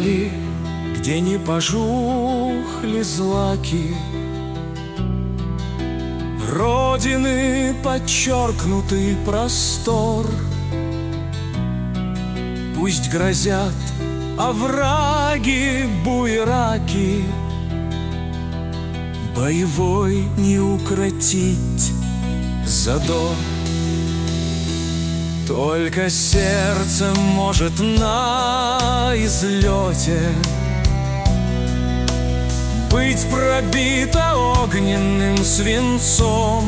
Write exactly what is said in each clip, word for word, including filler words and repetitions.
дали, где не пожухли злаки, Родины подчеркнутый простор. Пусть грозят овраги, буераки, боевой не укротить задор. Только сердце может на излете быть пробито огненным свинцом.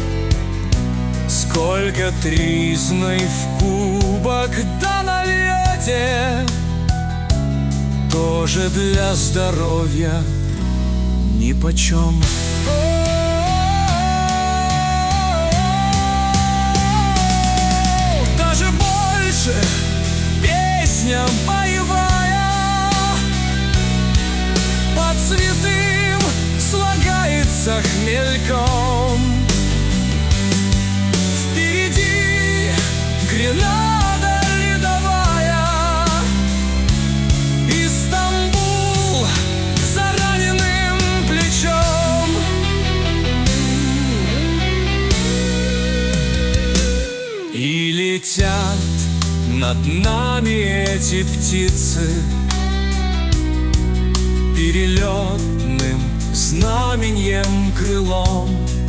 Сколько тризной в кубок да налейте, тоже для здоровья нипочем. Даже больше песня боевая под святым слагается хмельком. Впереди гренада ледовая, и Стамбул за раненым плечом. И летят над нами эти птицы перелетным знаменьем крылом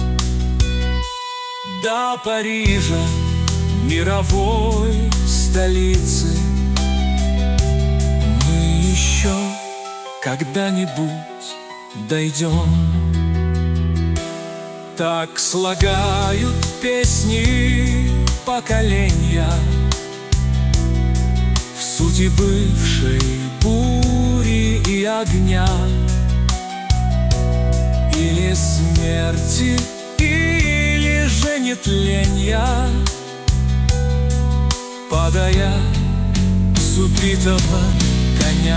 до Парижа, мировой столицы. Мы еще когда-нибудь дойдем. Так слагают песни поколения в сути бывшей бури и огня, или смерти, или же нетленья, падая с убитого коня.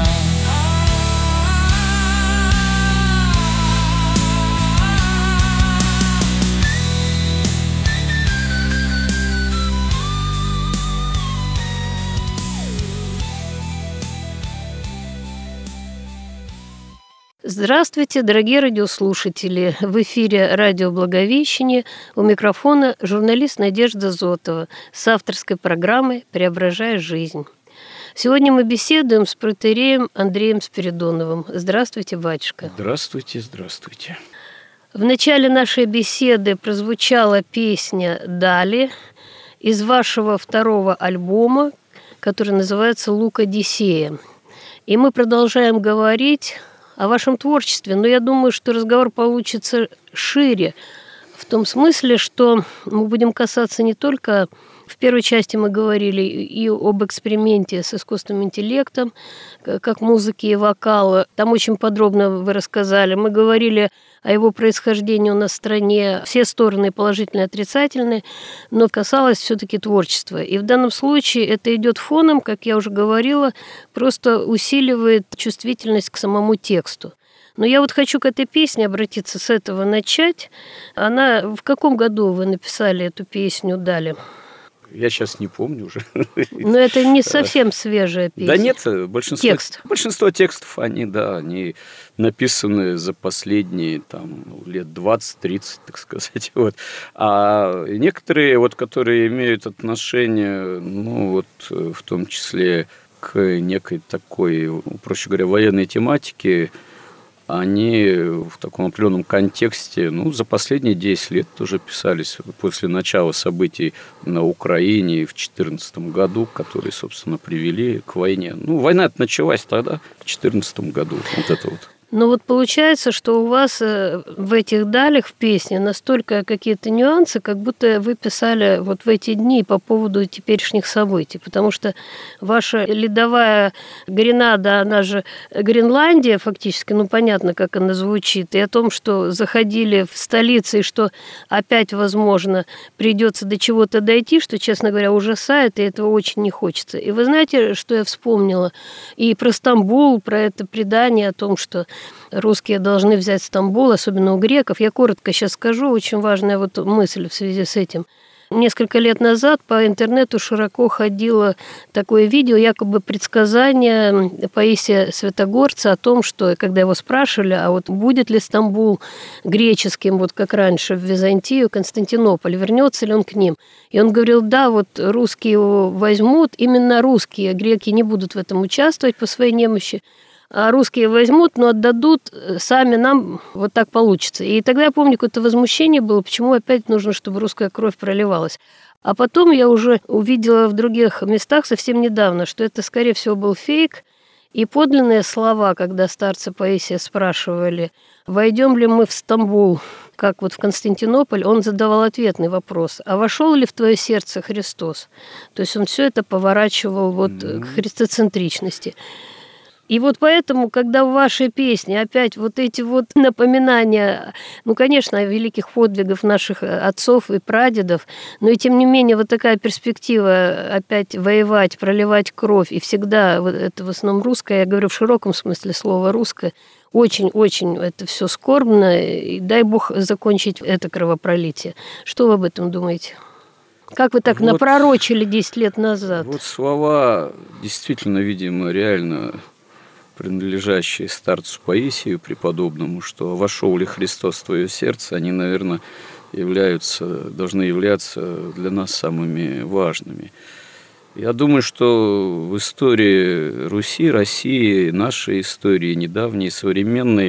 Здравствуйте, дорогие радиослушатели! В эфире радио «Благовещение», у микрофона журналист Надежда Зотова с авторской программой «Преображая жизнь». Сегодня мы беседуем с протоиереем Андреем Спиридоновым. Здравствуйте, батюшка! Здравствуйте, здравствуйте! В начале нашей беседы прозвучала песня «Дали» из вашего второго альбома, который называется «Лук Одиссея». И мы продолжаем говорить о вашем творчестве, но я думаю, что разговор получится шире, в том смысле, что мы будем касаться не только... В первой части мы говорили и об эксперименте с искусственным интеллектом, как музыки и вокала. Там очень подробно вы рассказали. Мы говорили о его происхождении у нас в стране, все стороны положительные и отрицательные, но касалось все-таки творчества. И в данном случае это идет фоном, как я уже говорила, просто усиливает чувствительность к самому тексту. Но я вот хочу к этой песне обратиться, с этого начать. Она... В каком году вы написали эту песню «Дали»? Я сейчас не помню уже. Но это не совсем свежая песня. Да нет, большинство, Текст. большинство текстов, они, да, они написаны за последние там, лет двадцать-тридцать, так сказать. Вот. А некоторые, вот, которые имеют отношение, ну, вот, в том числе к некой такой, проще говоря, военной тематике, они в таком определенном контексте, ну, за последние десять лет тоже писались после начала событий на Украине в две тысячи четырнадцатом году, которые, собственно, привели к войне. Ну, война началась тогда, в две тысячи четырнадцатом году, вот это вот. Но вот получается, что у вас в этих далях в песне настолько какие-то нюансы, как будто вы писали вот в эти дни по поводу теперешних событий, потому что ваша ледовая Гренада, она же Гренландия фактически, ну понятно, как она звучит, и о том, что заходили в столицы, и что опять, возможно, придется до чего-то дойти, что, честно говоря, ужасает, и этого очень не хочется. И вы знаете, что я вспомнила? И про Стамбул, про это предание о том, что русские должны взять Стамбул, особенно у греков. Я коротко сейчас скажу, очень важная вот мысль в связи с этим. Несколько лет назад по интернету широко ходило такое видео, якобы предсказание Паисия Святогорца о том, что, когда его спрашивали, а вот будет ли Стамбул греческим, вот как раньше в Византию, Константинополь, вернется ли он к ним? И он говорил, да, вот русские его возьмут, именно русские, греки не будут в этом участвовать по своей немощи, а русские возьмут, но отдадут сами нам, вот так получится. И тогда я помню, какое-то возмущение было, почему опять нужно, чтобы русская кровь проливалась. А потом я уже увидела в других местах совсем недавно, что это, скорее всего, был фейк. И подлинные слова, когда старцы Паисия спрашивали, войдем ли мы в Стамбул, как вот в Константинополь, он задавал ответный вопрос, а вошел ли в твое сердце Христос? То есть он все это поворачивал вот mm-hmm. к христоцентричности. И вот поэтому, когда в вашей песне опять вот эти вот напоминания, ну, конечно, о великих подвигах наших отцов и прадедов, но и тем не менее вот такая перспектива опять воевать, проливать кровь, и всегда вот это в основном русское, я говорю в широком смысле слова русское, очень-очень это все скорбно, и дай Бог закончить это кровопролитие. Что вы об этом думаете? Как вы так вот напророчили десять лет назад? Вот слова действительно, видимо, реально принадлежащие старцу Паисию преподобному, что «вошел ли Христос в твое сердце», они, наверное, являются, должны являться для нас самыми важными. Я думаю, что в истории Руси, России, нашей истории, недавней, современной,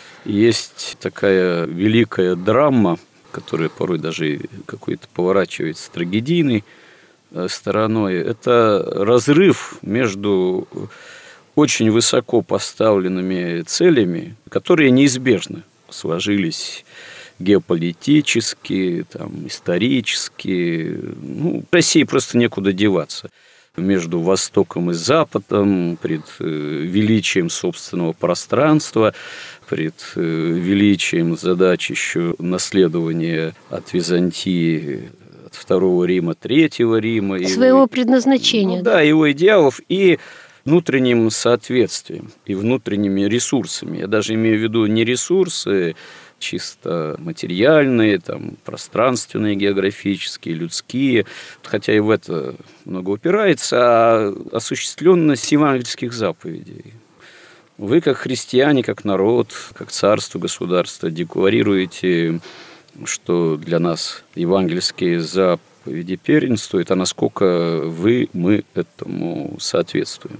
есть такая великая драма, которая порой даже какой-то поворачивается трагедийной стороной. Это разрыв между очень высоко поставленными целями, которые неизбежно сложились геополитически, там, исторически. Ну, России просто некуда деваться. Между Востоком и Западом, пред величием собственного пространства, пред величием задач еще наследования от Византии, от Второго Рима, Третьего Рима. Своего его, предназначения. Ну, да, его идеалов и внутренним соответствием, и внутренними ресурсами. Я даже имею в виду не ресурсы чисто материальные, там, пространственные, географические, людские, хотя и в это много упирается, а осуществленность евангельских заповедей. Вы, как христиане, как народ, как царство, государство, декларируете, что для нас евангельские заповеди первенствуют, а насколько вы, мы этому соответствуем.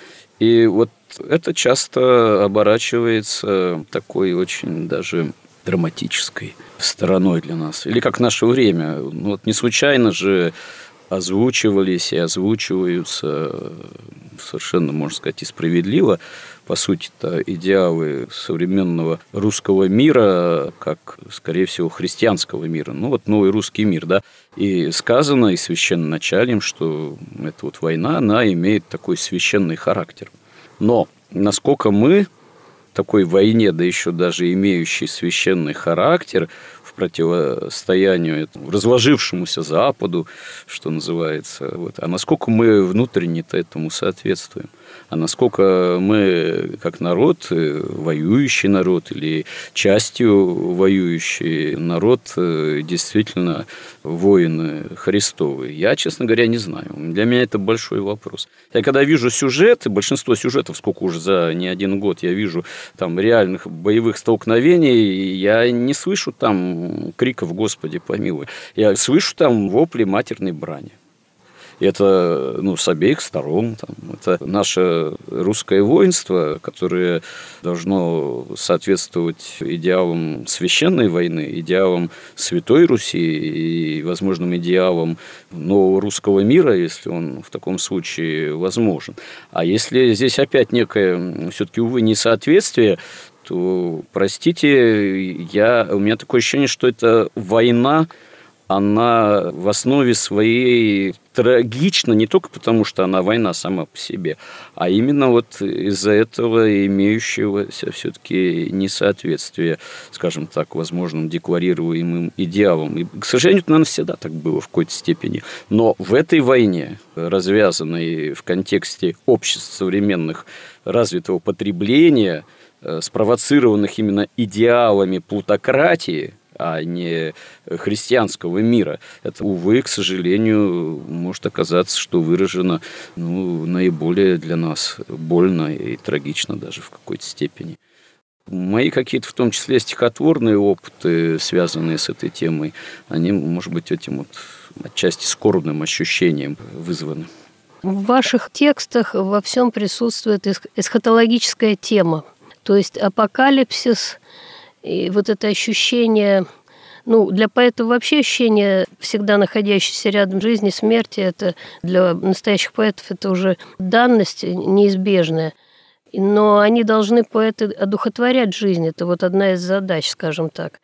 И вот это часто оборачивается такой очень даже драматической стороной для нас. Или как в наше время. Ну, вот не случайно же озвучивались и озвучиваются совершенно, можно сказать, и справедливо, по сути-то, идеалы современного русского мира, как, скорее всего, христианского мира. Ну, вот новый русский мир, да. И сказано, и священноначалием, что эта вот война, она имеет такой священный характер. Но насколько мы такой войне, да еще даже имеющей священный характер, в противостоянию этому разложившемуся Западу, что называется, вот, а насколько мы внутренне-то этому соответствуем? А насколько мы, как народ, воюющий народ или частью воюющий народ, действительно воины Христовы? Я, честно говоря, не знаю. Для меня это большой вопрос. Я когда вижу сюжеты, большинство сюжетов, сколько уже за не один год я вижу там реальных боевых столкновений, я не слышу там криков «Господи, помилуй». Я слышу там вопли матерной брани. И это, ну, с обеих сторон. Там, это наше русское воинство, которое должно соответствовать идеалам священной войны, идеалам Святой Руси и возможным идеалам нового русского мира, если он в таком случае возможен. А если здесь опять некое, все-таки, увы, несоответствие, то, простите, я, у меня такое ощущение, что это война, она в основе своей трагична не только потому, что она война сама по себе, а именно вот из-за этого имеющегося все-таки несоответствия, скажем так, возможным декларируемым идеалам. И, к сожалению, это, наверное, всегда так было в какой-то степени. Но в этой войне, развязанной в контексте обществ современных развитого потребления, спровоцированных именно идеалами плутократии, а не христианского мира. Это, увы, к сожалению, может оказаться, что выражено ну, наиболее для нас больно и трагично даже в какой-то степени. Мои какие-то, в том числе, стихотворные опыты, связанные с этой темой, они, может быть, этим вот отчасти скорбным ощущением вызваны. В ваших текстах во всем присутствует эсхатологическая тема, то есть апокалипсис и вот это ощущение, ну, для поэта вообще ощущение всегда находящейся рядом жизни, смерти, это для настоящих поэтов это уже данность неизбежная. Но они должны, поэты, одухотворять жизнь. Это вот одна из задач, скажем так.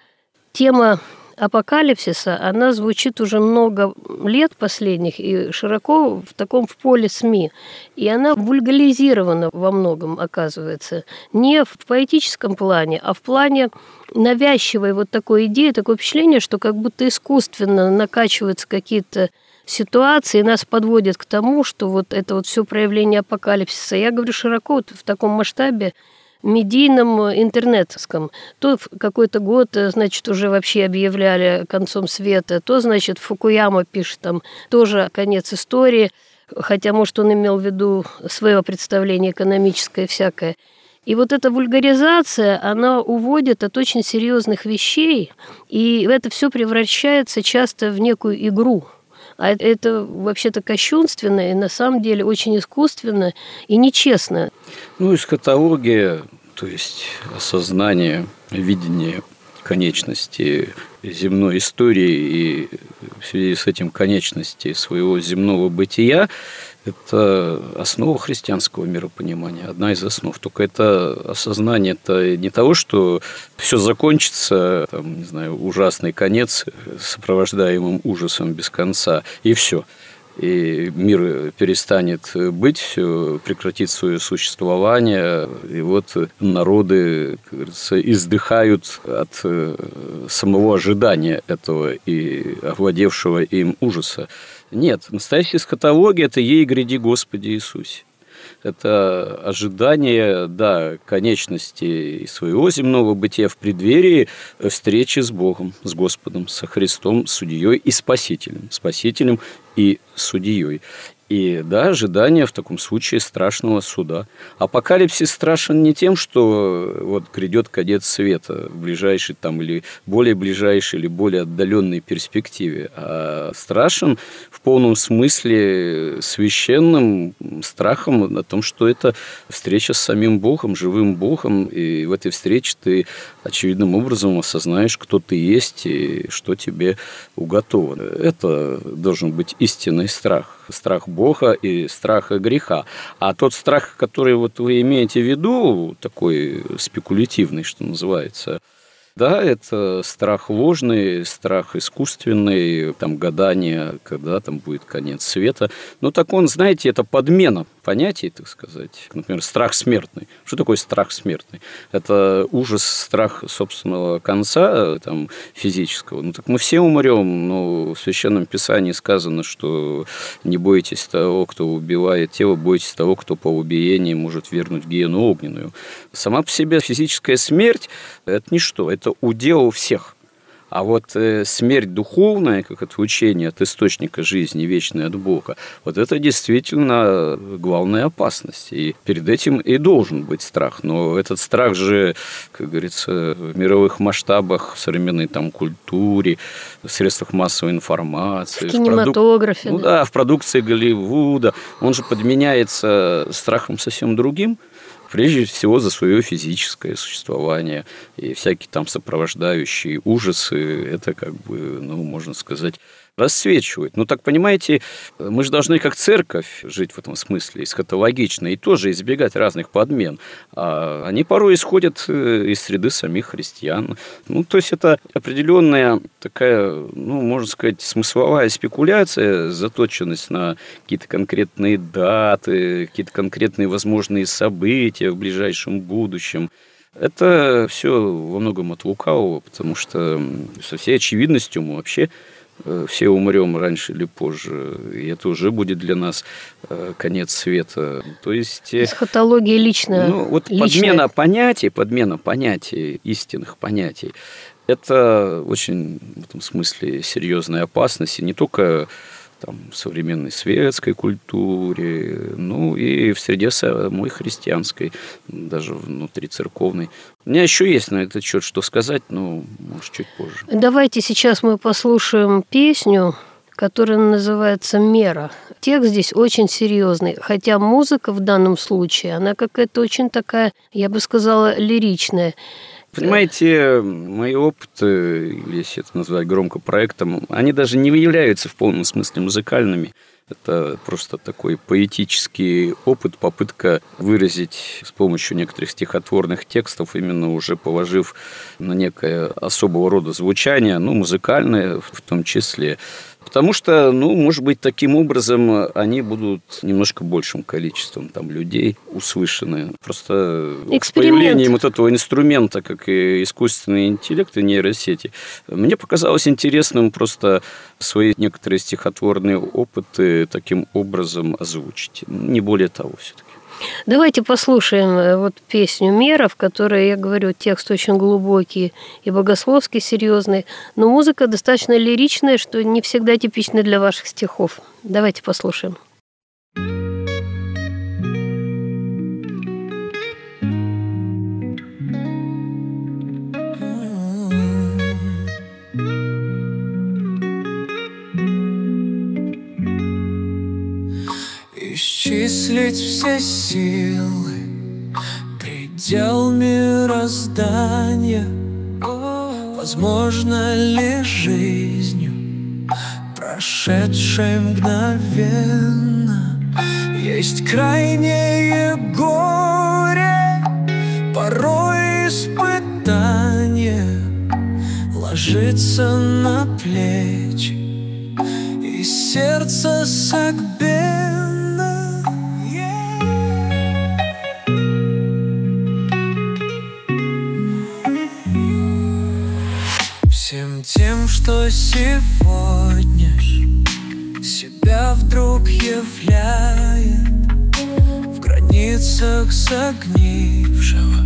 Тема апокалипсиса, она звучит уже много лет последних и широко в таком в поле СМИ. И она вульгаризирована во многом, оказывается. Не в поэтическом плане, а в плане навязчивой вот такой идеи, такое впечатление, что как будто искусственно накачиваются какие-то ситуации, нас подводят к тому, что вот это вот все проявление апокалипсиса. Я говорю широко вот в таком масштабе медийном, интернетском. То в какой-то год, значит, уже вообще объявляли концом света, то, значит, Фукуяма пишет там тоже конец истории, хотя, может, он имел в виду свое представление экономическое всякое. И вот эта вульгаризация, она уводит от очень серьезных вещей, и это все превращается часто в некую игру. А это вообще-то кощунственно и на самом деле очень искусственно и нечестно. Ну, эсхатология, то есть осознание, видение конечности земной истории и в связи с этим конечности своего земного бытия, это основа христианского миропонимания, одна из основ. Только это осознание-то не того, что все закончится, там, не знаю, ужасный конец, сопровождаемым ужасом без конца, и все. И мир перестанет быть, все прекратит свое существование, и вот народы, как говорится, издыхают от самого ожидания этого и овладевшего им ужаса. Нет, настоящая эсхатология – это «Ей гряди, Господи Иисусе». Это ожидание, да, конечности своего земного бытия в преддверии встречи с Богом, с Господом, со Христом, судьей и Спасителем. Спасителем и судьей. И, да, ожидание в таком случае страшного суда. Апокалипсис страшен не тем, что вот грядет конец света в ближайшей там, или более ближайшей, или более отдаленной перспективе, а страшен в полном смысле священным страхом о том, что это встреча с самим Богом, живым Богом, и в этой встрече ты очевидным образом осознаешь, кто ты есть и что тебе уготовано. Это должен быть истинный страх. Страх Бога и страха греха. А тот страх, который вот вы имеете в виду, такой спекулятивный, что называется, да, это страх ложный, страх искусственный, там, гадание, когда там будет конец света. Но так он, знаете, это подмена понятий, так сказать. Например, страх смертный. Что такое страх смертный? Это ужас, страх собственного конца там, физического. Ну, так мы все умрем, но в Священном Писании сказано, что не бойтесь того, кто убивает тело, бойтесь того, кто по убиении может вернуть в гиену огненную. Сама по себе физическая смерть – это ничто, это удел всех. А вот э, смерть духовная, как это учение от источника жизни вечной от Бога, вот это действительно главная опасность. И перед этим и должен быть страх. Но этот страх же, как говорится, в мировых масштабах, в современной там, культуре, в средствах массовой информации. В кинематографе. В проду... Ну да, в продукции Голливуда. Он же подменяется страхом совсем другим. Прежде всего за свое физическое существование и всякие там сопровождающие ужасы, это как бы, ну, можно сказать, расцвечивают. Ну, так, понимаете, мы же должны как церковь жить в этом смысле, эсхатологично, и тоже избегать разных подмен. А они порой исходят из среды самих христиан. Ну, то есть, это определенная такая, ну, можно сказать, смысловая спекуляция, заточенность на какие-то конкретные даты, какие-то конкретные возможные события в ближайшем будущем. Это все во многом от лукавого, потому что со всей очевидностью мы вообще все умрем раньше или позже, и это уже будет для нас конец света. То есть... Эсхатология личная. Ну, вот личная. подмена понятий, подмена понятий, истинных понятий, это очень в этом смысле серьезная опасность, и не только там, в современной светской культуре, ну и в среде самой христианской, даже внутри церковной. У меня еще есть на этот счет что сказать, но, может, чуть позже. Давайте сейчас мы послушаем песню, которая называется «Мера». Текст здесь очень серьезный, хотя музыка в данном случае, она какая-то очень такая, я бы сказала, лиричная. Понимаете, мои опыты, если это назвать громко проектом, они даже не являются в полном смысле музыкальными. Это просто такой поэтический опыт, попытка выразить с помощью некоторых стихотворных текстов, именно уже положив на некое особого рода звучание, ну, музыкальное в том числе. Потому что, ну, может быть, таким образом они будут немножко большим количеством там, людей услышаны. Просто с появлением вот этого инструмента, как и искусственный интеллект и нейросети, мне показалось интересным просто свои некоторые стихотворные опыты таким образом озвучить. Не более того все-таки. Давайте послушаем вот песню «Мера», в которой, я говорю, текст очень глубокий и богословский, серьезный, но музыка достаточно лиричная, что не всегда типично для ваших стихов. Давайте послушаем. Исчислить все силы, предел мироздания, возможно ли жизнью, прошедшей мгновенно? Есть крайнее горе, порой испытание ложится на плечи, и сердце согбенно. Всем тем, что сегодня себя вдруг являет в границах загнившего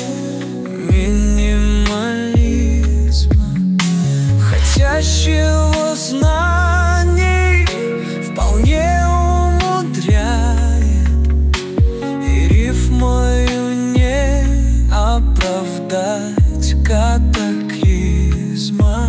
минимализма, хотящего знаний вполне умудряет, и рифмою не оправдать катаклизма.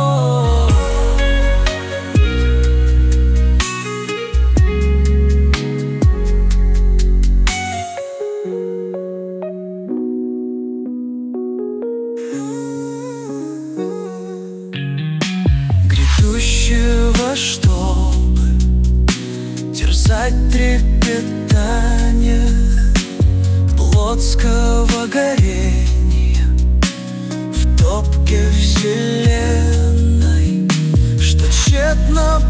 Грядущего, чтобы терзать трепетание плотского горения в топке вселенной, что тщетно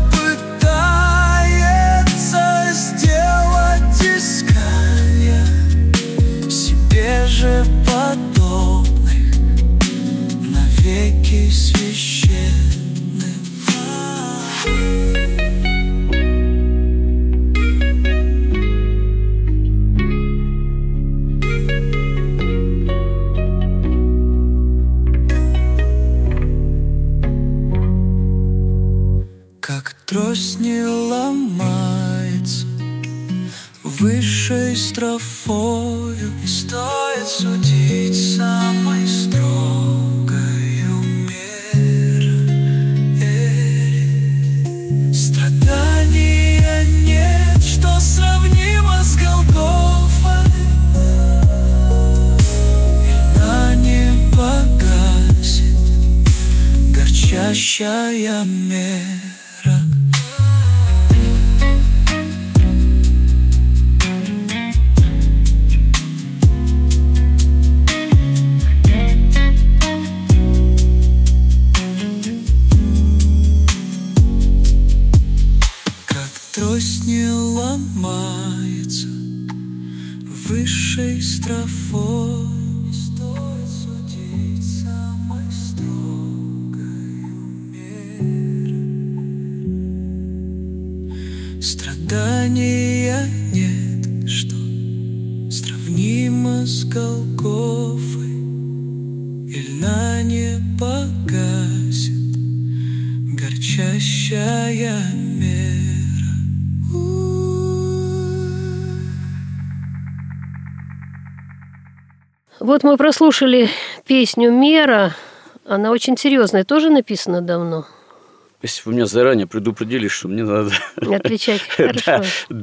пытается сделать искания себе же подобных, навеки священным. Как трость не ломается высшей строфою, стоит судить самой строгою мерой. Страдания нет, что сравнимо с Голгофой, и она не погасит горчащая мера. Трость не ломается высшей строфой, стоит судить самой строгою мерой. страдания нет, что сравнимо с Голгофой, и льна не погасит горчащая мера. Вот мы прослушали песню «Мера». Она очень серьезная, тоже написана давно? Если бы меня заранее предупредили, что мне надо отвечать, хорошо.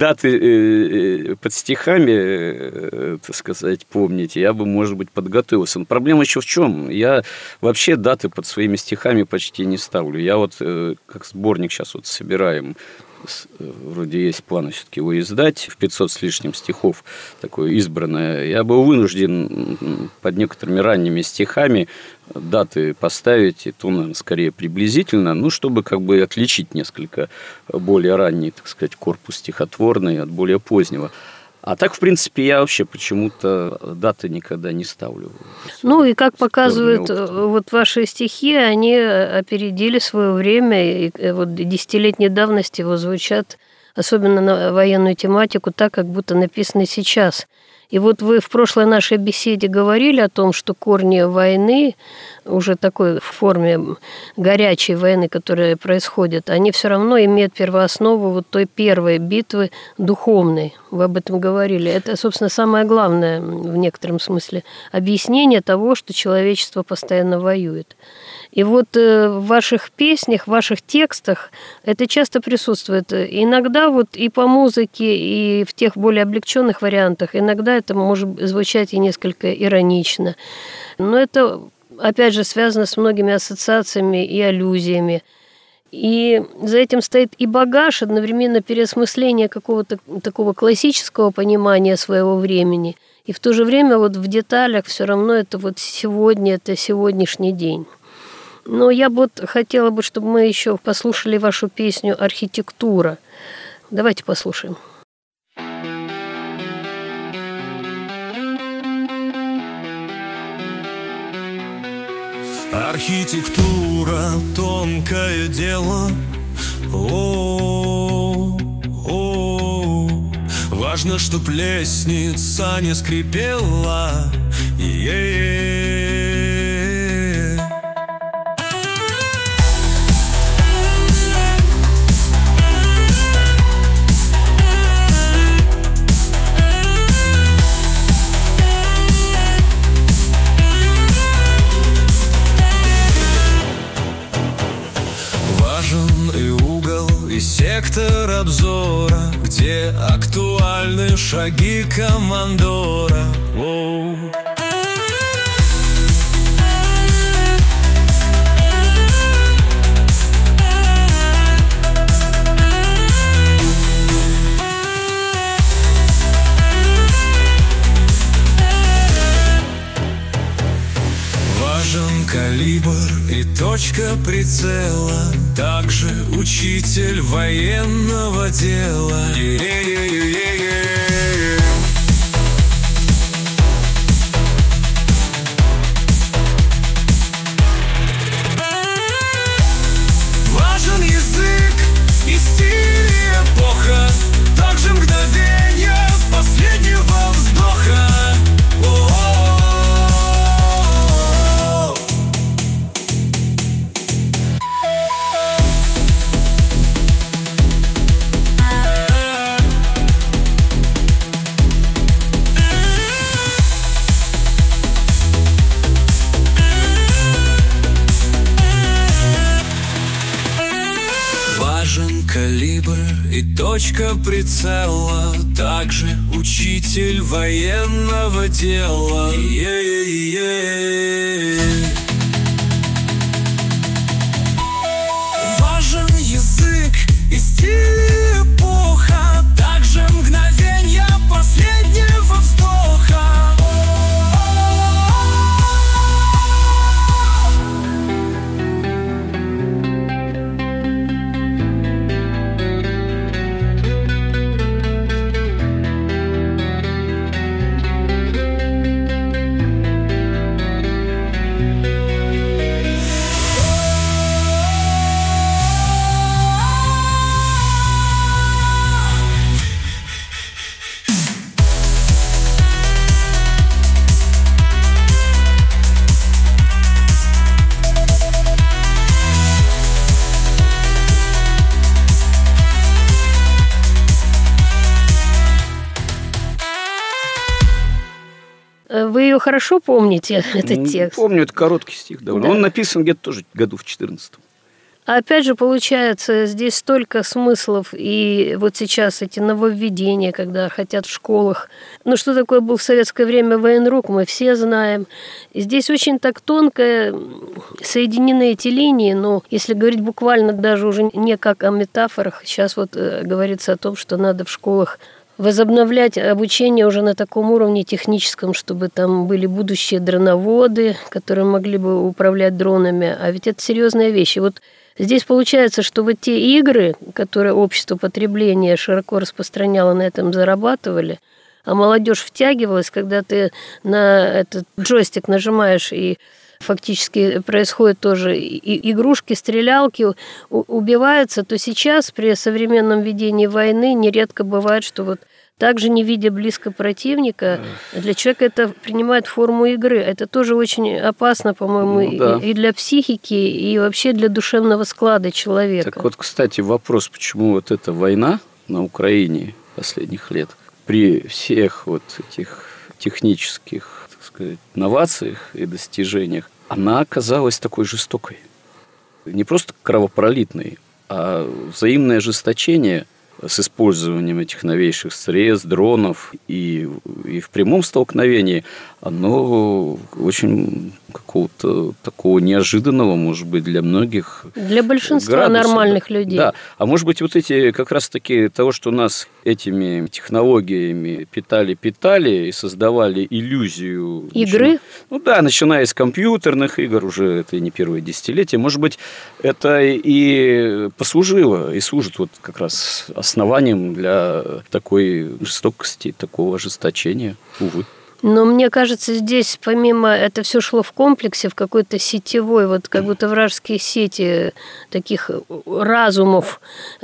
Даты под стихами, так сказать, помнить, я бы, может быть, подготовился. Но проблема еще в чем? Я вообще даты под своими стихами почти не ставлю. Я вот как сборник сейчас вот собираем, вроде есть план все-таки его издать, в пятьсот с лишним стихов, такое избранное. Я был вынужден под некоторыми ранними стихами даты поставить, и то, наверное, скорее приблизительно, ну, чтобы как бы отличить несколько более ранний, так сказать, корпус стихотворный от более позднего. А так, в принципе, я вообще почему-то даты никогда не ставлю. Ну, и как показывают вот ваши стихи, они опередили свое время, и вот десятилетней давности его звучат, особенно на военную тематику, так, как будто написаны сейчас. И вот вы в прошлой нашей беседе говорили о том, что корни войны, уже такой в форме горячей войны, которая происходит, они все равно имеют первооснову вот той первой битвы духовной. Вы об этом говорили. Это, собственно, самое главное в некотором смысле объяснение того, что человечество постоянно воюет. И вот в ваших песнях, в ваших текстах это часто присутствует. Иногда вот и по музыке, и в тех более облегченных вариантах, иногда это может звучать и несколько иронично. Но это, опять же, связано с многими ассоциациями и аллюзиями. И за этим стоит и багаж, одновременно переосмысление какого-то такого классического понимания своего времени. И в то же время вот в деталях все равно это вот сегодня, это сегодняшний день. Но я бы вот хотела бы, чтобы мы еще послушали вашу песню «Архитектура». Давайте послушаем. Архитектура — тонкое дело. О, о, важно, чтоб лестница не скрипела. Е-е-е. И сектор обзора, где актуальны шаги командора. Воу. Важен калибр и точка прицела, также учитель военного дела. Е-е-е-е-е. Важен язык и стиль, и эпоха, также мгновение последнего вздоха. Калибр и точка прицела, также учитель военного дела. Е-е-е-е. Важен язык и стиль, эпоха, также мгновенье последнего вздоха. ее хорошо помните, этот текст? Помню, это короткий стих довольно. Да. Он написан где-то тоже году в четырнадцатом. А опять же, получается, здесь столько смыслов, и вот сейчас эти нововведения, когда хотят в школах. Ну, что такое был в советское время военрук, мы все знаем. И здесь очень так тонко соединены эти линии, но если говорить буквально даже уже не как о метафорах, сейчас вот э, говорится о том, что надо в школах возобновлять обучение уже на таком уровне техническом, чтобы там были будущие дроноводы, которые могли бы управлять дронами. А ведь это серьезная вещь. И вот здесь получается, что вот те игры, которые общество потребления широко распространяло, на этом зарабатывали, а молодежь втягивалась, когда ты на этот джойстик нажимаешь, и фактически происходит тоже и игрушки, стрелялки, убиваются, то сейчас при современном ведении войны нередко бывает, что вот также, не видя близко противника, для человека это принимает форму игры. Это тоже очень опасно, по-моему, ну, да. и для психики, и вообще для душевного склада человека. Так вот, кстати, вопрос, почему вот эта война на Украине последних лет, при всех вот этих технических, так сказать, новациях и достижениях, она оказалась такой жестокой. Не просто кровопролитной, а взаимное ожесточение с использованием этих новейших средств, дронов и, и в прямом столкновении, оно очень какого-то такого неожиданного, может быть, для многих. Для большинства градусов, нормальных да, людей. Да, а может быть, вот эти как раз-таки того, что нас этими технологиями питали-питали и создавали иллюзию. Игры? Начиная, ну да, начиная с компьютерных игр, уже это не первое десятилетие, может быть, это и послужило, и служит вот как раз основанием для такой жестокости, такого ожесточения, увы. Но мне кажется, здесь помимо это все шло в комплексе, в какой-то сетевой, вот как будто вражеские сети таких разумов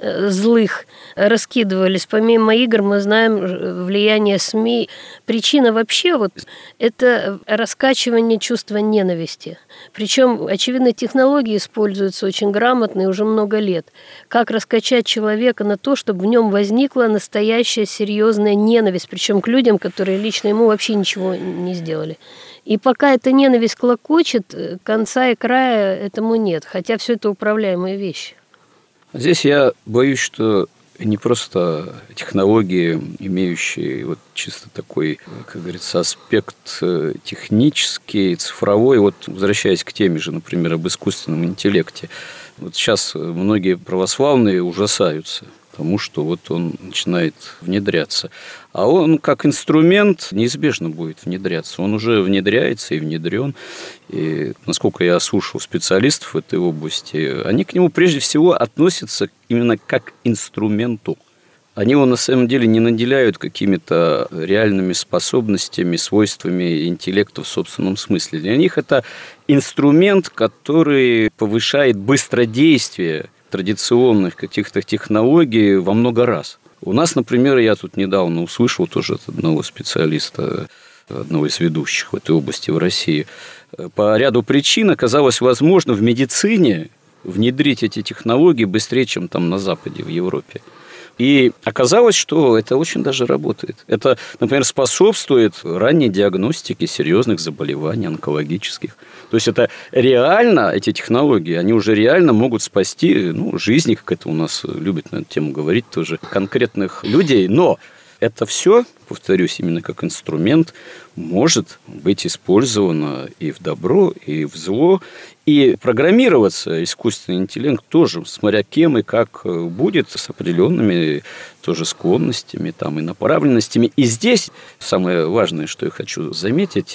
злых раскидывались. Помимо игр мы знаем влияние СМИ. Причина вообще вот это раскачивание чувства ненависти. Причем, очевидно, технологии используются очень грамотно и уже много лет. Как раскачать человека на то, чтобы в нем возникла настоящая серьезная ненависть, причем к людям, которые лично ему вообще ничего не сделали. И пока эта ненависть клокочет, конца и края этому нет, хотя все это управляемые вещи. Здесь я боюсь, что не просто технологии, имеющие вот чисто такой, как говорится, аспект технический, цифровой. Вот возвращаясь к теме же, например, об искусственном интеллекте. Вот сейчас многие православные ужасаются тому, что вот он начинает внедряться. А он как инструмент неизбежно будет внедряться. Он уже внедряется и внедрен. И, насколько я слушал специалистов в этой области, они к нему прежде всего относятся именно как к инструменту. Они его на самом деле не наделяют какими-то реальными способностями, свойствами интеллекта в собственном смысле. Для них это инструмент, который повышает быстродействие традиционных каких-то технологий во много раз. У нас, например, я тут недавно услышал тоже от одного специалиста, одного из ведущих в этой области в России, по ряду причин оказалось возможно в медицине внедрить эти технологии быстрее, чем там на Западе, в Европе. И оказалось, что это очень даже работает. Это, например, способствует ранней диагностике серьезных заболеваний онкологических. То есть это реально, эти технологии, они уже реально могут спасти ну, жизни, как это у нас любят на эту тему говорить тоже, конкретных людей. Но это все, повторюсь, именно как инструмент, может быть использовано и в добро, и в зло. И программироваться искусственный интеллект тоже, смотря кем и как будет, с определенными тоже склонностями там, и направленностями. И здесь самое важное, что я хочу заметить,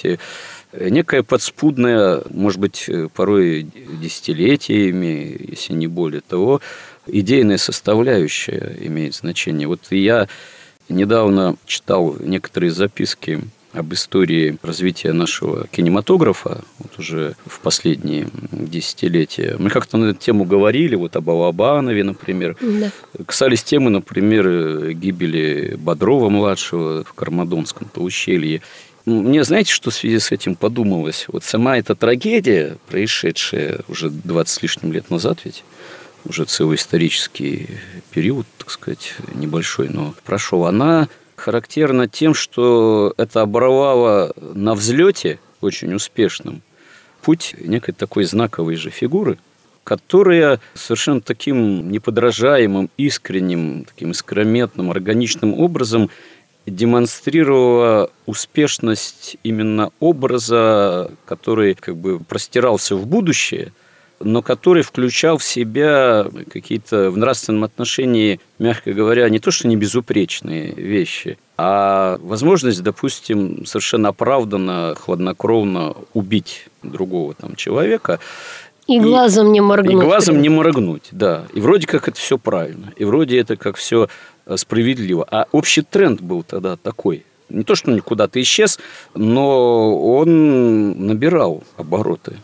некая подспудная, может быть, порой десятилетиями, если не более того, идейная составляющая имеет значение. Вот я недавно читал некоторые записки об истории развития нашего кинематографа, вот уже в последние десятилетия. Мы как-то на эту тему говорили, вот об Алабанове, например. Да. Касались темы, например, гибели Бодрова-младшего в Кармадонском ущелье. Мне, знаете, что в связи с этим подумалось? Вот сама эта трагедия, происшедшая уже двадцать с лишним лет назад ведь, уже целый исторический период, так сказать, небольшой, но прошел, она характерно тем, что это оборвало на взлете очень успешным путь некой такой знаковой же фигуры, которая совершенно таким неподражаемым, искренним, таким искрометным, органичным образом демонстрировала успешность именно образа, который как бы простирался в будущее, но который включал в себя какие-то в нравственном отношении, мягко говоря, не то что не безупречные вещи, а возможность, допустим, совершенно оправданно, хладнокровно убить другого там человека. И, и глазом не моргнуть. И глазом не моргнуть, да. И вроде как это все правильно, и вроде это как все справедливо. А общий тренд был тогда такой. Не то, что он куда-то исчез, но он набирал обороты.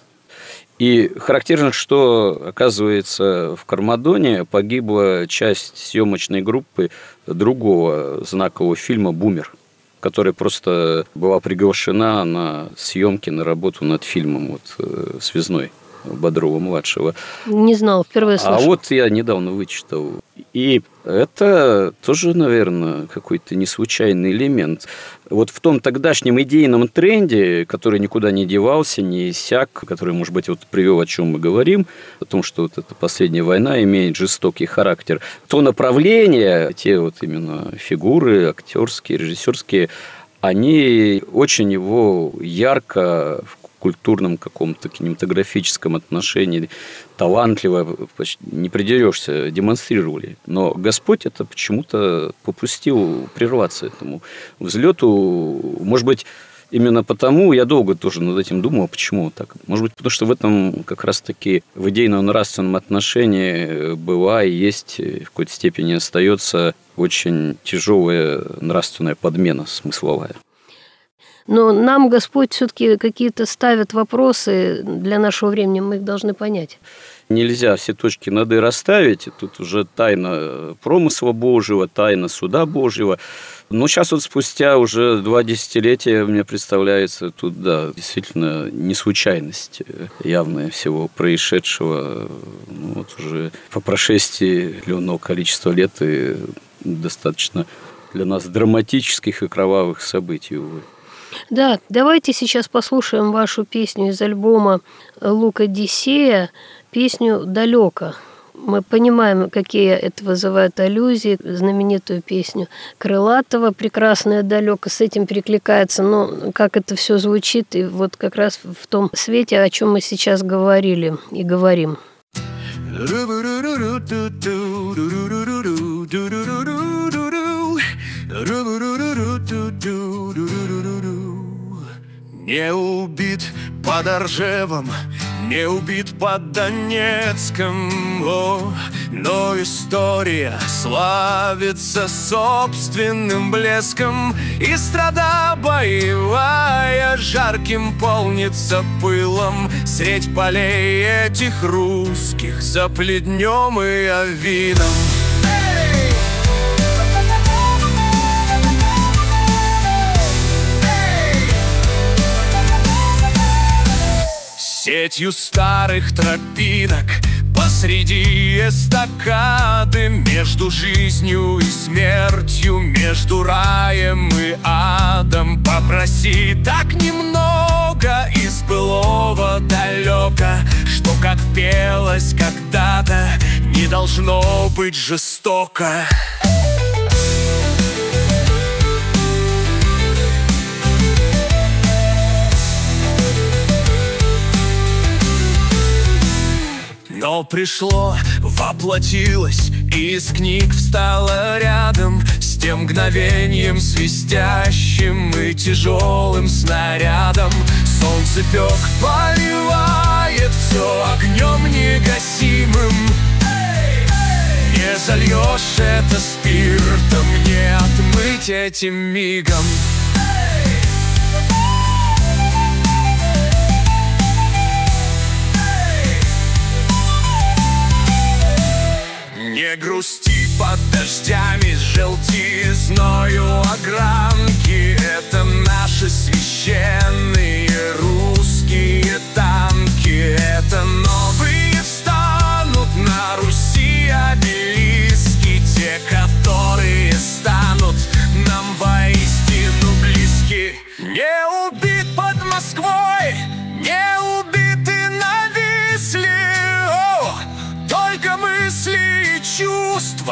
И характерно, что, оказывается, в Кармадоне погибла часть съемочной группы другого знакового фильма «Бумер», которая просто была приглашена на съемки, на работу над фильмом вот, «Связной» Бодрова-младшего. Не знал, впервые слышу. А вот я недавно вычитал. И это тоже, наверное, какой-то не случайный элемент. Вот в том тогдашнем идейном тренде, который никуда не девался, не иссяк, который, может быть, вот привел, о чем мы говорим, о том, что вот эта последняя война имеет жестокий характер, то направление, те вот именно фигуры актерские, режиссерские, они очень его ярко в культурном каком-то кинематографическом отношении талантливо, не придерешься, демонстрировали. Но Господь это почему-то попустил прерваться этому взлету. Может быть, именно потому, я долго тоже над этим думал, почему так. Может быть, потому что в этом как раз-таки в идейно-нравственном отношении была и есть, в какой-то степени остается очень тяжелая нравственная подмена смысловая. Но нам Господь все-таки какие-то ставит вопросы для нашего времени, мы их должны понять. Нельзя все точки над «и» расставить. Тут уже тайна промысла Божьего, тайна суда Божьего. Но сейчас вот спустя уже два десятилетия мне представляется тут, да, действительно не случайность явная всего происшедшего. Ну, вот уже по прошествии определенного количества лет и достаточно для нас драматических и кровавых событий, увы. Да, давайте сейчас послушаем вашу песню из альбома Лука Дисея, песню «Далеко». Мы понимаем, какие это вызывают аллюзии, знаменитую песню Крылатова «Прекрасное далеко», с этим перекликается, но как это все звучит, и вот как раз в том свете, о чем мы сейчас говорили и говорим. Не убит под Оржевом, не убит под Донецком, о, но история славится собственным блеском, и страда боевая жарким полнится пылом средь полей этих русских за плетнем и авином. Сетью старых тропинок посреди эстакады, между жизнью и смертью, между раем и адом, попроси так немного из былого далека, что, как пелось когда-то, не должно быть жестоко. Но пришло, воплотилось, и из книг встало рядом с тем мгновением свистящим и тяжелым снарядом. Солнцепек поливает все огнем негасимым. Не зальешь это спиртом, не отмыть этим мигом. Не грусти под дождями с желтизною огранки. Это наши священные русские танки. Это новые станут на Руси обелиски, те, которые станут нам во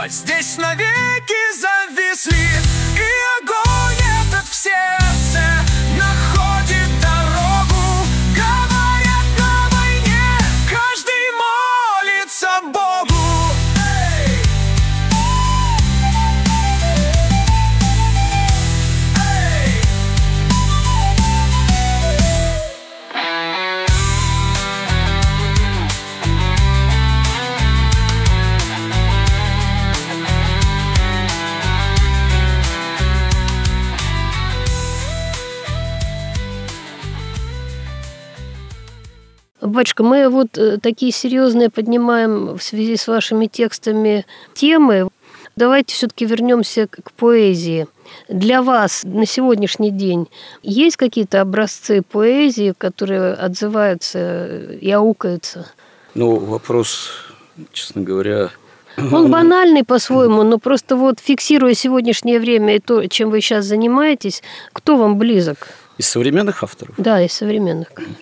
снова здесь навеки зависли, и огонь этот в сердце находит дорогу. Говорят, на войне каждый молится Богу. Эй! Эй! Батюшка, мы вот э, такие серьезные поднимаем в связи с вашими текстами темы. Давайте все-таки вернемся к, к поэзии. Для вас на сегодняшний день есть какие-то образцы поэзии, которые отзываются и аукаются? Ну, вопрос, честно говоря... Он банальный по-своему, но просто вот фиксируя сегодняшнее время и то, чем вы сейчас занимаетесь, кто вам близок? Из современных авторов? Да, из современных, конечно.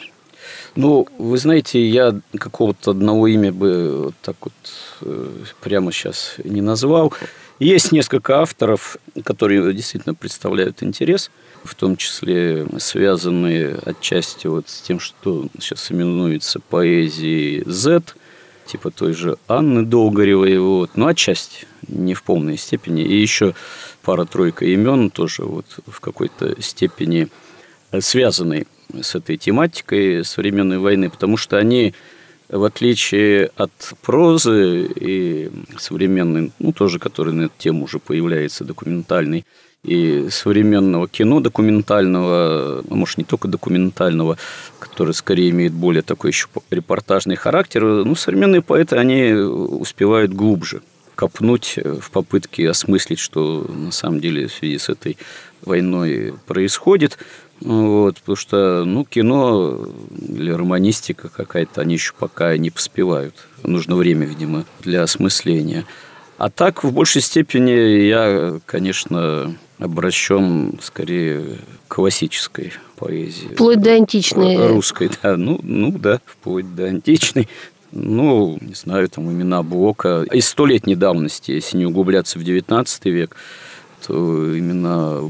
Ну, вы знаете, я какого-то одного имя бы вот так вот э, прямо сейчас не назвал. Есть несколько авторов, которые действительно представляют интерес, в том числе связанные отчасти вот с тем, что сейчас именуется поэзией Z, типа той же Анны Долгоревой, вот, но отчасти, не в полной степени. И еще пара-тройка имен тоже вот в какой-то степени связанные с этой тематикой современной войны, потому что они, в отличие от прозы и современной, ну, тоже, который на эту тему уже появляется, документальный, и современного кино документального, а может, не только документального, который скорее имеет более такой еще репортажный характер, ну, современные поэты, они успевают глубже копнуть в попытке осмыслить, что на самом деле в связи с этой войной происходит. Вот, потому что, ну, кино или романистика какая-то, они еще пока не поспевают. Нужно время, видимо, для осмысления. А так, в большей степени я, конечно, обращен скорее к классической поэзии. Вплоть до античной. Русской, да. Ну, ну да, вплоть до античной. Ну, не знаю, там имена Блока. Из столетней давности, если не углубляться в девятнадцатый век, то имена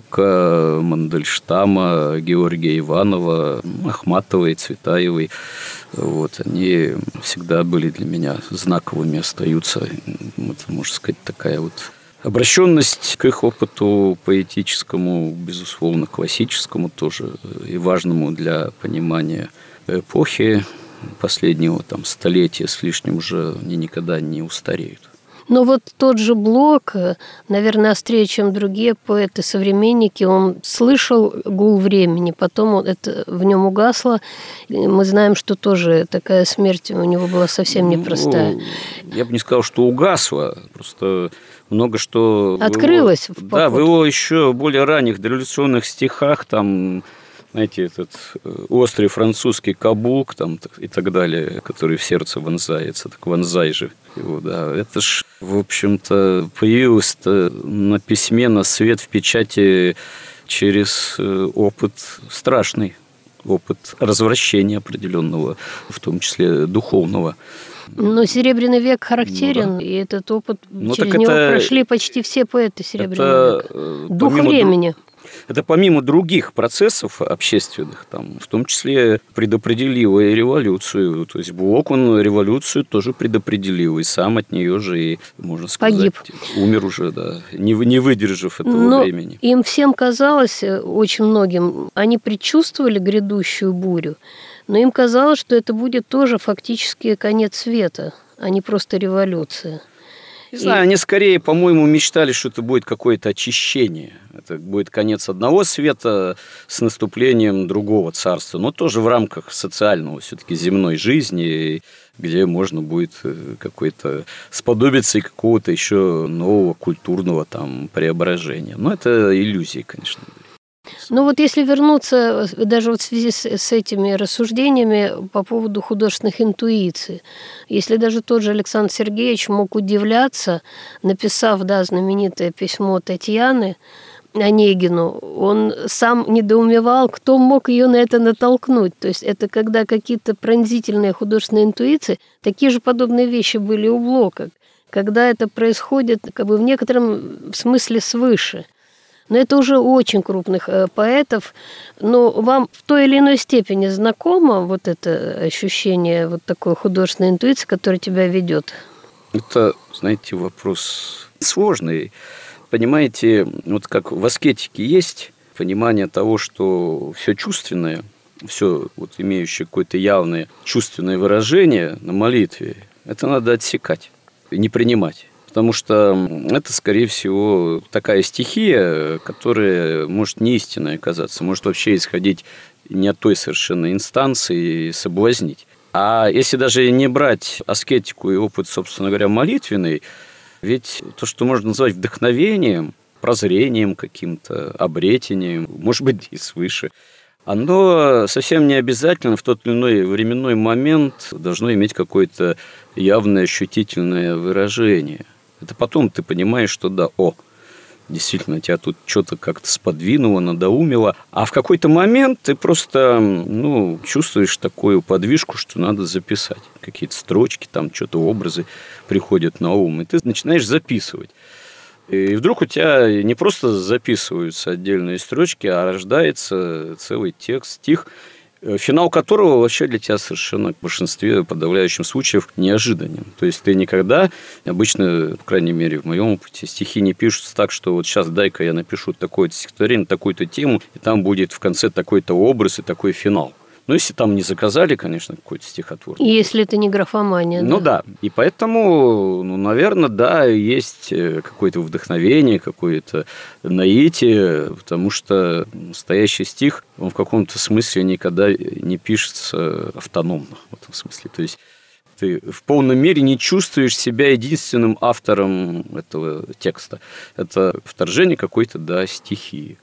Блока, Мандельштама, Георгия Иванова, Ахматовой, Цветаевой, вот, они всегда были для меня знаковыми, остаются, вот, можно сказать, такая вот обращенность к их опыту поэтическому, безусловно, классическому тоже, и важному для понимания эпохи последнего там столетия с лишним уже, они никогда не устареют. Но вот тот же Блок, наверное, острее, чем другие поэты-современники, он слышал гул времени, потом это в нем угасло. Мы знаем, что тоже такая смерть у него была совсем непростая. Ну, я бы не сказал, что угасло, просто много что... Открылось в его, в да, в его еще более ранних дореволюционных стихах, там... Знаете, этот острый французский каблук там, и так далее, который в сердце вонзается, так вонзай же его, да. Это ж, в общем-то, появилось-то на письме, на свет, в печати через опыт страшный, опыт развращения определенного, в том числе духовного. Но Серебряный век характерен, ну, да. И этот опыт, ну, через него это, прошли почти все поэты Серебряного века. Дух времени. Это помимо других процессов общественных, там, в том числе предопределил и революцию. То есть Блок, он революцию тоже предопределил, и сам от нее же, и, можно сказать, погиб. Умер уже, да, не, не выдержав этого Но времени. Им всем казалось, очень многим, они предчувствовали грядущую бурю, но им казалось, что это будет тоже фактически конец света, а не просто революция. Не знаю, они скорее, по-моему, мечтали, что это будет какое-то очищение. Это будет конец одного света с наступлением другого царства, но тоже в рамках социального все-таки земной жизни, где можно будет какой-то сподобиться и какого-то еще нового культурного там преображения. Но это иллюзии, конечно. Ну вот если вернуться даже вот в связи с, с этими рассуждениями по поводу художественных интуиций, если даже тот же Александр Сергеевич мог удивляться, написав, да, знаменитое письмо Татьяны Онегину, он сам недоумевал, кто мог ее на это натолкнуть. То есть это когда какие-то пронзительные художественные интуиции, такие же подобные вещи были у Блока. когда это происходит как бы в некотором смысле свыше. Но это уже очень крупных э, поэтов. Но вам в той или иной степени знакомо вот это ощущение вот такой художественной интуиции, которая тебя ведет? Это, знаете, вопрос сложный. Понимаете, вот как в аскетике есть понимание того, что все чувственное, все вот имеющее какое-то явное чувственное выражение на молитве, это надо отсекать и не принимать. Потому что это, скорее всего, такая стихия, которая может не истинной оказаться, может вообще исходить не от той совершенно инстанции и соблазнить. А если даже не брать аскетику и опыт, собственно говоря, молитвенный, ведь то, что можно назвать вдохновением, прозрением каким-то, обретением, может быть, и свыше, оно совсем не обязательно в тот или иной временной момент должно иметь какое-то явное ощутительное выражение. Это потом ты понимаешь, что да, о, действительно, тебя тут что-то как-то сподвинуло, надоумило. А в какой-то момент ты просто ну, чувствуешь такую подвижку, что надо записать. Какие-то строчки, там что-то образы приходят на ум, и ты начинаешь записывать. И вдруг у тебя не просто записываются отдельные строчки, а рождается целый текст, стих, финал которого вообще для тебя совершенно в большинстве, подавляющем случаев, неожиданен. То есть ты никогда, обычно, по крайней мере, в моем опыте, стихи не пишутся так, что вот сейчас дай-ка я напишу такое-то стихотворение, такую-то тему, и там будет в конце такой-то образ и такой финал. Ну, если там не заказали, конечно, какой-то стихотворный. Если это не графомания. Ну да. да. И поэтому, ну, наверное, да, есть какое-то вдохновение, какое-то наитие, потому что настоящий стих, он в каком-то смысле никогда не пишется автономно в этом смысле. То есть ты в полной мере не чувствуешь себя единственным автором этого текста. Это вторжение какой-то, да, стихии.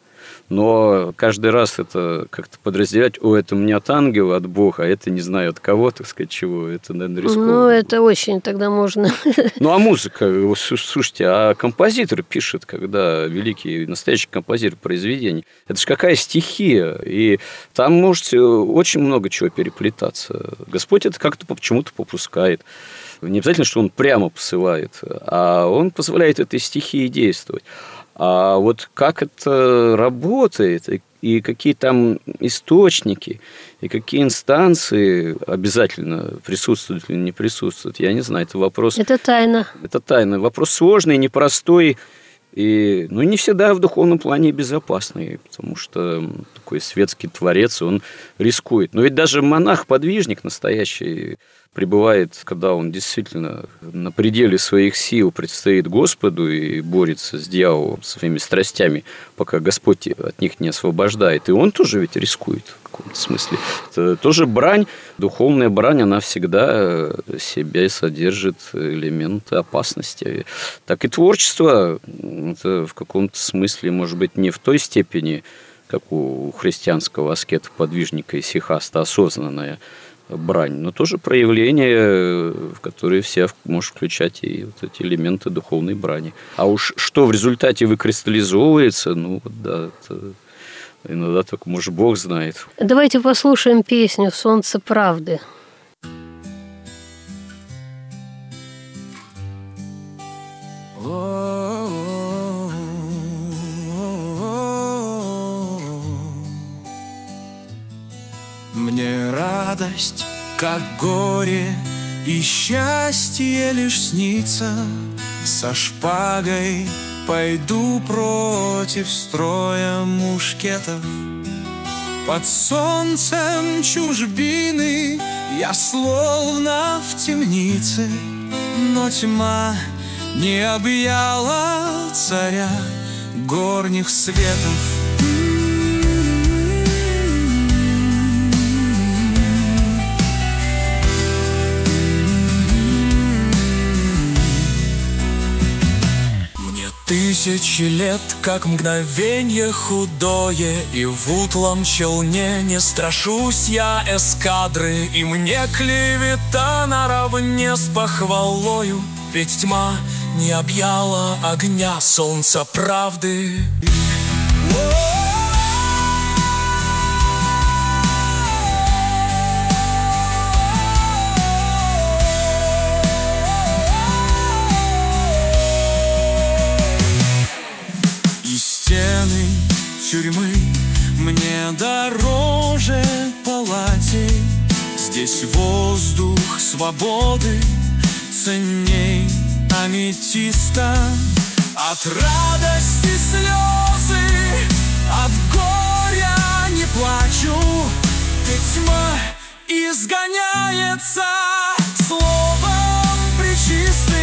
Но каждый раз это как-то подразделять, о, это мне от ангела, от Бога, а это не знаю от кого, так сказать, чего, это, наверное, рискованно. Ну, это очень тогда можно. Ну, а музыка, слушайте, а композитор пишет, когда великий, настоящий композитор произведений, это же какая стихия, и там может очень много чего переплетаться. Господь это как-то почему-то попускает. Не обязательно, что он прямо посылает, а он позволяет этой стихии действовать. А вот как это работает, и какие там источники, и какие инстанции обязательно присутствуют или не присутствуют, я не знаю, это вопрос... Это тайна. Это тайна. Вопрос сложный, непростой, и, ну, не всегда в духовном плане безопасный, потому что такой светский творец, он рискует. Но ведь даже монах-подвижник настоящий пребывает, когда он действительно на пределе своих сил предстоит Господу и борется с дьяволом, со своими страстями, пока Господь от них не освобождает. И он тоже ведь рискует в каком-то смысле. Это тоже брань, духовная брань, она всегда в себе содержит элементы опасности. Так и творчество, это в каком-то смысле, может быть, не в той степени, как у христианского аскета-подвижника и сихаста, осознанная брань, но тоже проявление, в которое все может включать и вот эти элементы духовной брани. А уж что в результате выкристаллизовывается, ну вот да, это иногда только, может, Бог знает. Давайте послушаем песню «Солнце правды». Мне радость, как горе, и счастье лишь снится. Со шпагой пойду против строя мушкетов. Под солнцем чужбины я словно в темнице, но тьма не объяла царя горних светов. Тысячи лет, как мгновенье худое, и в утлом челне не страшусь я эскадры, и мне клевета наравне с похвалою, ведь тьма не объяла огня солнца правды. Здесь воздух свободы ценней аметиста. От радости слезы, от горя не плачу, ведь тьма изгоняется словом пречистым.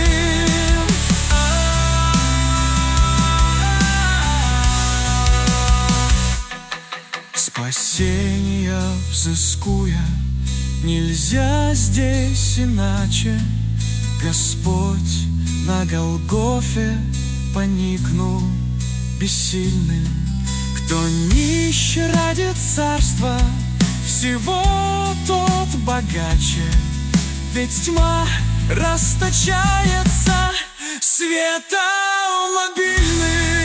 Спасения взыскуя, нельзя здесь иначе. Господь на Голгофе поникнул бессильным. Кто нищий ради царства, всего тот богаче. Ведь тьма расточается светом обильным.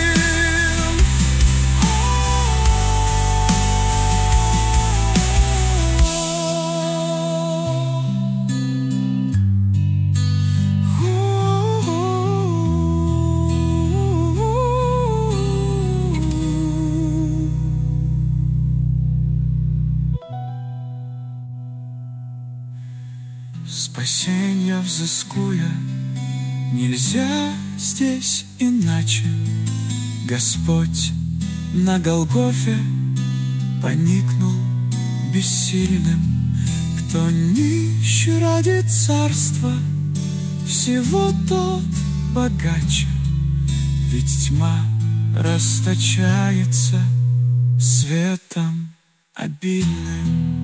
Спасенья взыскуя, нельзя здесь иначе. Господь на Голгофе поникнул бессильным. Кто нищий ради царства, всего тот богаче. Ведь тьма расточается светом обильным.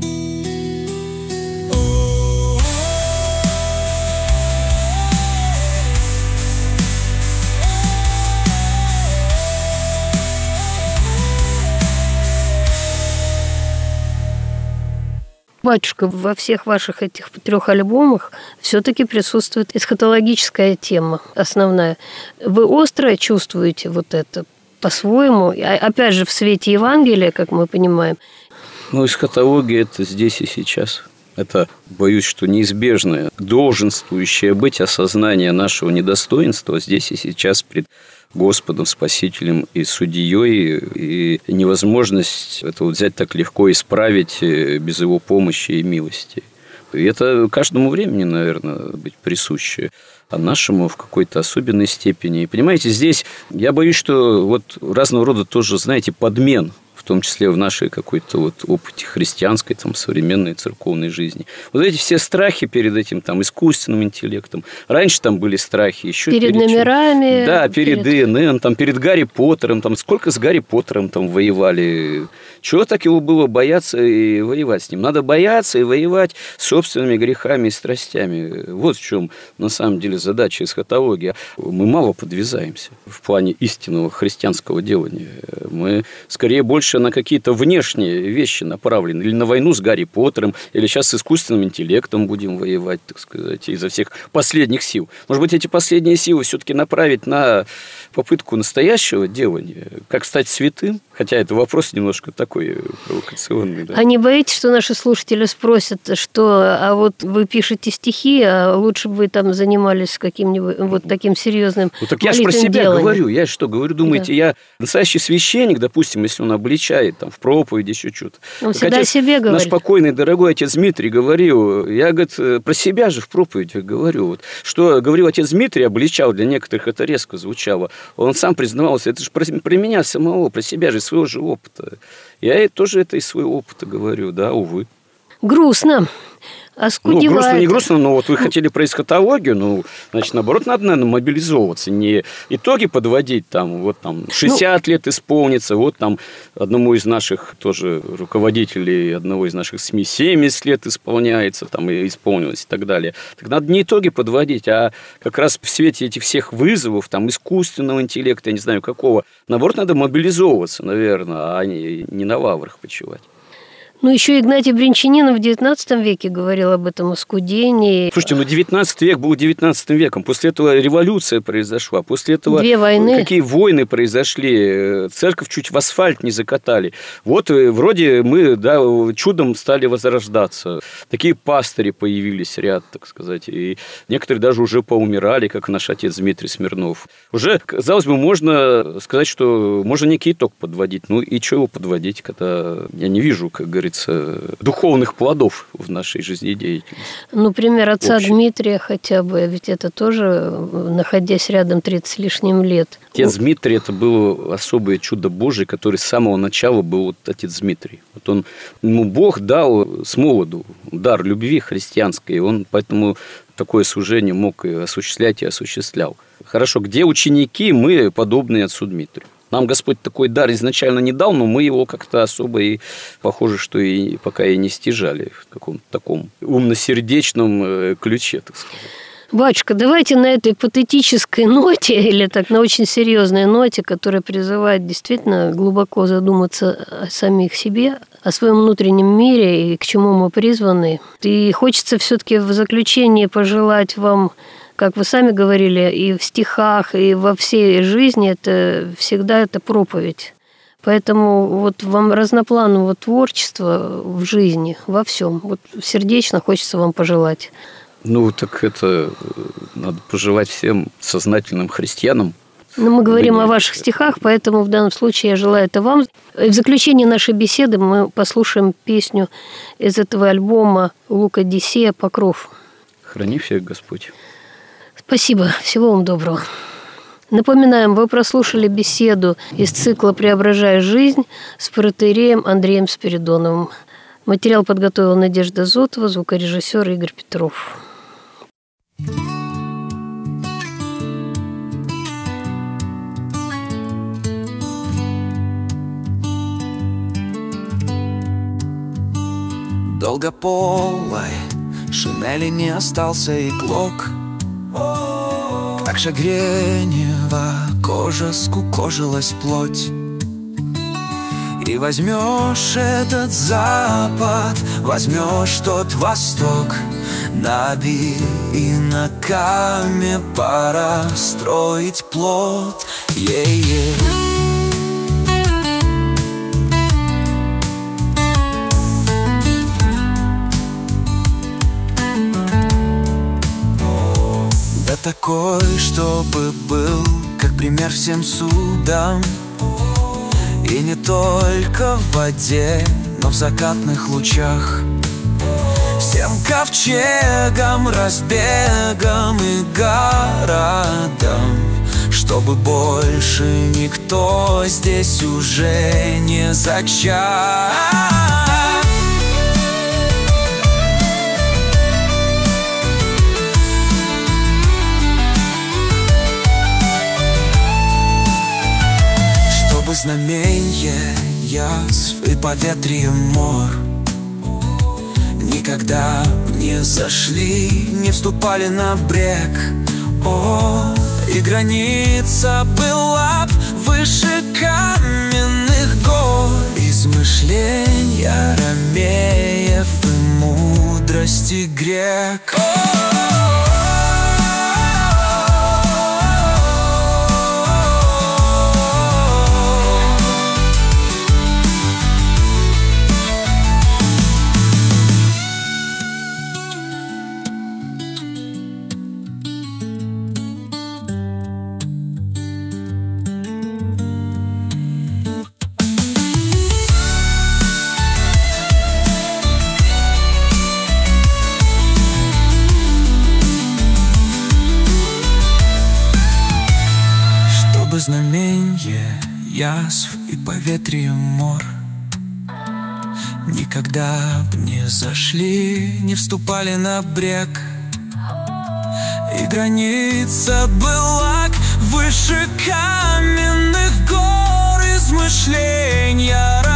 Батюшка, во всех ваших этих трех альбомах все-таки присутствует эсхатологическая тема основная. Вы остро чувствуете вот это по-своему, опять же, в свете Евангелия, как мы понимаем. Ну, эсхатология – это здесь и сейчас. Это, боюсь, что неизбежное, долженствующее быть осознание нашего недостоинства здесь и сейчас пред Господом, Спасителем и Судьей, и невозможность это вот взять так легко и исправить без Его помощи и милости. И это каждому времени, наверное, быть присуще, а нашему в какой-то особенной степени. И понимаете, здесь я боюсь, что вот разного рода тоже, знаете, подмен, в том числе в нашей какой-то вот опыте христианской, там, современной церковной жизни. Вот эти все страхи перед этим там, искусственным интеллектом. Раньше там были страхи еще перед, перед номерами. Да, перед, перед ИНН, там, перед Гарри Поттером. Там, сколько с Гарри Поттером там воевали. Чего так его было бояться и воевать с ним? Надо бояться и воевать с собственными грехами и страстями. Вот в чем на самом деле задача эсхатологии. Мы мало подвязаемся в плане истинного христианского делания. Мы скорее больше на какие-то внешние вещи направлены. Или на войну с Гарри Поттером, или сейчас с искусственным интеллектом будем воевать, так сказать, изо всех последних сил. Может быть, эти последние силы все-таки направить на попытку настоящего делания, как стать святым? Хотя это вопрос немножко такой провокационный. Да. А не боитесь, что наши слушатели спросят, что а вот вы пишете стихи, а лучше бы вы там занимались каким-нибудь вот таким серьезным ну, так я же про себя деланием. говорю. Я что говорю, думаете, да. Я настоящий священник, допустим, если он обличает там, в проповеди, еще что-то. Он всегда о себе говорит. Наш покойный, дорогой отец Дмитрий говорил, я, говорит, про себя же в проповеди говорю. Вот, что говорил отец Дмитрий, обличал, для некоторых это резко звучало. Он сам признавался, это же про, про меня самого, про себя же, своего же опыта. Я тоже это из своего опыта говорю, да, увы. Грустно. Оскудевает. Ну, грустно, не грустно, но вот вы хотели про эсхатологию, ну, значит, наоборот, надо, наверное, мобилизовываться, не итоги подводить, там, вот там, шестьдесят ну, лет исполнится, вот там одному из наших тоже руководителей, одного из наших СМИ семьдесят лет исполняется, там, и исполнилось и так далее. Так надо не итоги подводить, а как раз в свете этих всех вызовов, там, искусственного интеллекта, я не знаю какого, наоборот, надо мобилизовываться, наверное, а не, не на лаврах почивать. Ну, еще Игнатий Брянчанинов в девятнадцатом веке говорил об этом оскудении. Слушайте, ну, девятнадцатый век был девятнадцатым веком. После этого революция произошла. После этого Две войны. Какие войны произошли. Церковь чуть в асфальт не закатали. Вот вроде мы, да, чудом стали возрождаться. Такие пастыри появились ряд, так сказать. И некоторые даже уже поумирали, как наш отец Дмитрий Смирнов. Уже, казалось бы, можно сказать, что можно некий итог подводить. Ну, и что его подводить, когда я не вижу, как говорится, говорится, духовных плодов в нашей жизнедеятельности. Ну, пример отца Общий. Дмитрия хотя бы, ведь это тоже, находясь рядом тридцать с лишним лет. Отец Дмитрий – это было особое чудо Божие, который с самого начала был вот отец Дмитрий. Вот он, ему Бог дал с молоду дар любви христианской, и он поэтому такое служение мог и осуществлять, и осуществлял. Хорошо, где ученики, мы подобные отцу Дмитрию. Нам Господь такой дар изначально не дал, но мы его как-то особо и, похоже, что и пока и не стяжали в каком-то таком умно-сердечном ключе, так сказать. Батюшка, давайте на этой патетической ноте, или так на очень серьезной ноте, которая призывает действительно глубоко задуматься о самих себе, о своем внутреннем мире и к чему мы призваны. И хочется все-таки в заключении пожелать вам, как вы сами говорили, и в стихах, и во всей жизни, это всегда это проповедь. Поэтому вот вам разнопланового творчества в жизни, во всем. Вот сердечно хочется вам пожелать. Ну, так это надо пожелать всем сознательным христианам. Но мы говорим Да о нет. ваших стихах, поэтому в данном случае я желаю это вам. И в заключение нашей беседы мы послушаем песню из этого альбома «Лука Дисея. Покров». Храни всех Господь. Спасибо. Всего вам доброго. Напоминаем, вы прослушали беседу из цикла «Преображая жизнь» с протоиереем Андреем Спиридоновым. Материал подготовила Надежда Зотова, звукорежиссер Игорь Петров. Долгополой шинели не остался и клок. Как шагренева кожа скукожилась плоть. И возьмешь этот запад, возьмешь тот восток, на иноками пора строить плод. Е-е. Да такой, чтобы был, как пример всем судам. И не только в воде, но в закатных лучах. Всем ковчегам, разбегам и городам, чтобы больше никто здесь уже не зачат. Знаменье язв и поветрием мор никогда не зашли, не вступали на брег. О, и граница была выше каменных гор, измышления ромеев и мудрости грек. Знаменье язв и поветрием мор никогда б не зашли, не вступали на брег. И граница была выше каменных гор, измышления